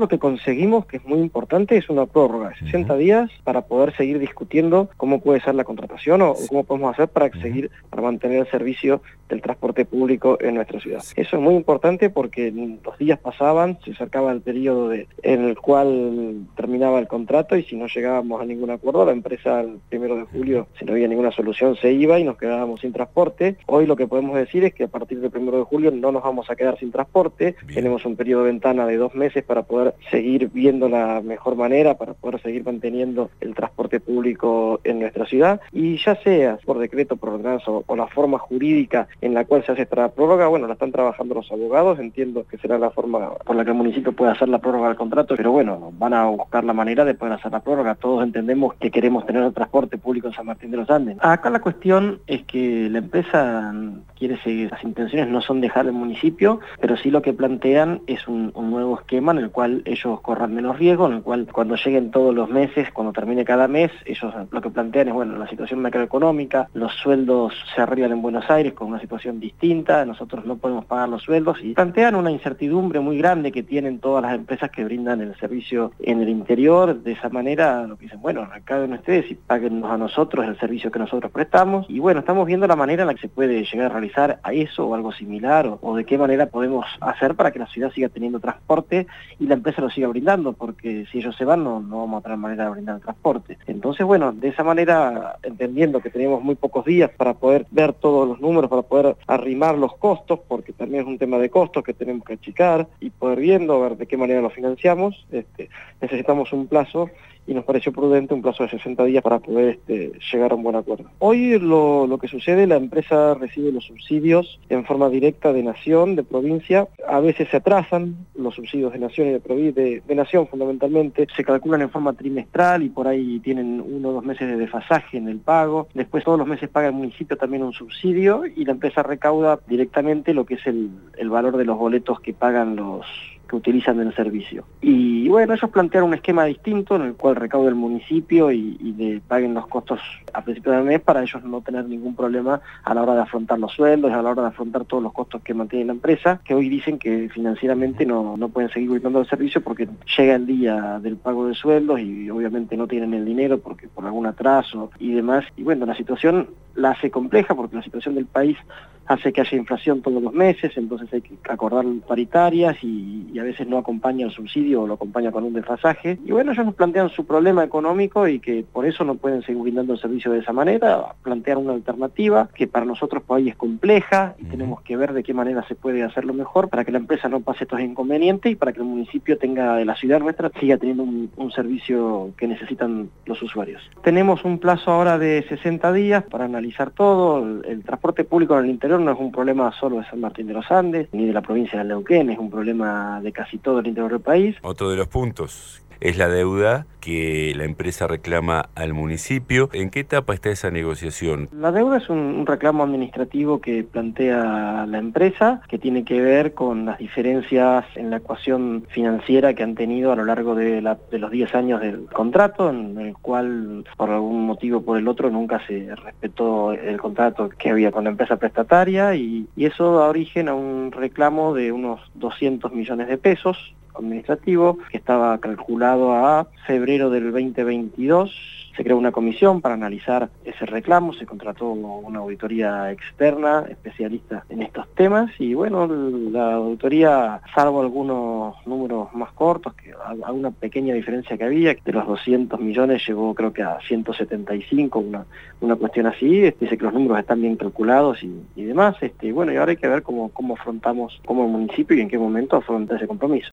Lo que conseguimos, que es muy importante, es una prórroga de 60 días para poder seguir discutiendo cómo puede ser la contratación o cómo podemos hacer para para mantener el servicio del transporte público en nuestra ciudad. Eso es muy importante porque los días pasaban, se acercaba el periodo en el cual terminaba el contrato y si no llegábamos a ningún acuerdo, la empresa el 1 de julio, si no había ninguna solución, se iba y nos quedábamos sin transporte. Hoy lo que podemos decir es que a partir del 1 de julio no nos vamos a quedar sin transporte. Tenemos un periodo de ventana de 2 meses para poder seguir viendo la mejor manera, para poder seguir manteniendo el transporte público en nuestra ciudad. Y ya sea por decreto, por ordenanza o la forma jurídica en la cual se hace esta prórroga, bueno, la están trabajando los abogados, entiendo que será la forma por la que el municipio puede hacer la prórroga del contrato, pero bueno, van a buscar la manera de poder hacer la prórroga. Todos entendemos que queremos tener el transporte público en San Martín de los Andes. Acá la cuestión es que la empresa quiere seguir, las intenciones no son dejar el municipio, pero sí lo que plantean es un nuevo esquema en el cual ellos corran menos riesgo, en el cual cuando lleguen todos los meses, cuando termine cada mes, ellos lo que plantean es, bueno, la situación macroeconómica, los sueldos se arreglan en Buenos Aires con una situación distinta, nosotros no podemos pagar los sueldos y plantean una incertidumbre muy grande que tienen todas las empresas que brindan el servicio en el interior. De esa manera lo que dicen, bueno, recauden ustedes y páguennos a nosotros el servicio que nosotros prestamos. Y bueno, estamos viendo la manera en la que se puede llegar a realizar a eso o algo similar o de qué manera podemos hacer para que la ciudad siga teniendo transporte y la empresa lo siga brindando, porque si ellos se van no vamos a tener manera de brindar el transporte. Entonces, bueno, de esa manera, entendiendo que teníamos muy pocos días para poder ver todos los números, para poder arrimar los costos, porque también es un tema de costos que tenemos que achicar y poder viendo, ver de qué manera lo financiamos, necesitamos un plazo y nos pareció prudente un plazo de 60 días para poder llegar a un buen acuerdo. Hoy lo que sucede, la empresa recibe los subsidios en forma directa de Nación, de provincia, a veces se atrasan los subsidios de Nación y de Nación fundamentalmente, se calculan en forma trimestral y por ahí tienen 1 o 2 meses de desfasaje en el pago, después todos los meses paga el municipio también un subsidio y la empresa recauda directamente lo que es el valor de los boletos que pagan los que utilizan el servicio. Y bueno, ellos plantearon un esquema distinto en el cual recaude el municipio y paguen los costos a principio del mes para ellos no tener ningún problema a la hora de afrontar los sueldos, a la hora de afrontar todos los costos que mantiene la empresa, que hoy dicen que financieramente no pueden seguir brindando el servicio porque llega el día del pago de sueldos y obviamente no tienen el dinero porque por algún atraso y demás. Y bueno, la situación la hace compleja porque la situación del país hace que haya inflación todos los meses, entonces hay que acordar paritarias y a veces no acompaña el subsidio o lo acompaña con un desfasaje. Y bueno, ellos nos plantean su problema económico y que por eso no pueden seguir brindando el servicio de esa manera, plantean una alternativa que para nosotros por ahí es compleja y tenemos que ver de qué manera se puede hacerlo mejor para que la empresa no pase estos inconvenientes y para que el municipio tenga, la ciudad nuestra, siga teniendo un servicio que necesitan los usuarios. Tenemos un plazo ahora de 60 días para analizar todo. El transporte público en el interior no es un problema solo de San Martín de los Andes, ni de la provincia de Neuquén, es un problema de casi todo el interior del país. Otro de los puntos es la deuda que la empresa reclama al municipio. ¿En qué etapa está esa negociación? La deuda es un reclamo administrativo que plantea la empresa, que tiene que ver con las diferencias en la ecuación financiera que han tenido a lo largo de los 10 años del contrato, en el cual por algún motivo o por el otro nunca se respetó el contrato que había con la empresa prestataria y eso da origen a un reclamo de unos 200 millones de pesos administrativo que estaba calculado a febrero del 2022. Se creó una comisión para analizar ese reclamo, se contrató una auditoría externa, especialista en estos temas, y bueno, la auditoría, salvo algunos números más cortos, que alguna pequeña diferencia que había, de los 200 millones llegó creo que a 175, una cuestión así, dice que los números están bien calculados y demás, bueno, y ahora hay que ver cómo afrontamos como municipio y en qué momento afronta ese compromiso.